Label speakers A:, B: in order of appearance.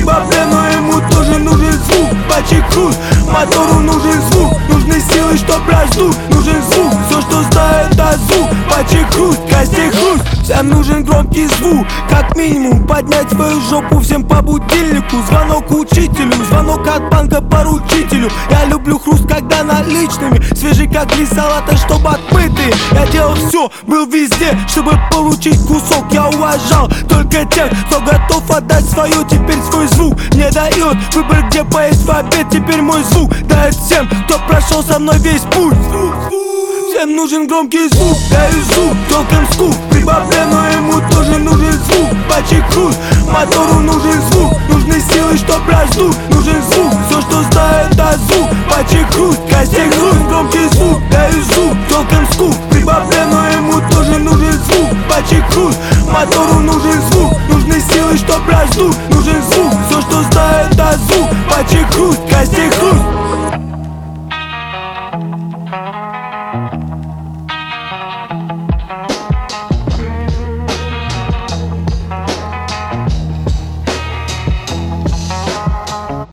A: бабле, но ему тоже нужен звук. Пачек хруст, мотору нужен звук. Нужны силы, чтоб раздуть, нужен звук. Все, что знает, это звук. Пачек хруст, костей хруст. Всем нужен громкий звук, как минимум поднять свою жопу всем по будильнику. Звонок учителю, звонок от банка поручителю. Я люблю хруст, когда наличными, свежий как лист салата, чтоб отмытый. Я делал все, был везде, чтобы получить кусок. Я уважал только тех, кто готов отдать свое. Теперь свой звук мне дает выбор, где поесть в обед. Теперь мой звук дает всем, кто прошел со мной весь путь. Всем нужен громкий звук, даю звук, толком скуп. При бабле, но ему тоже нужен звук. Пачек хруст, мотору нужен звук. Нужны силы, чтоб раздуть, нужен звук. Все, что знает, это звук. Пачек хруст, костей хруст. Громкий звук, даю звук, толком скуп. При бабле, но ему тоже нужен звук. Пачек хруст, мотору нужен звук. Нужны силы, чтоб раздуть, нужен звук. Все, что знает, это звук. Пачек хруст, костей хруст.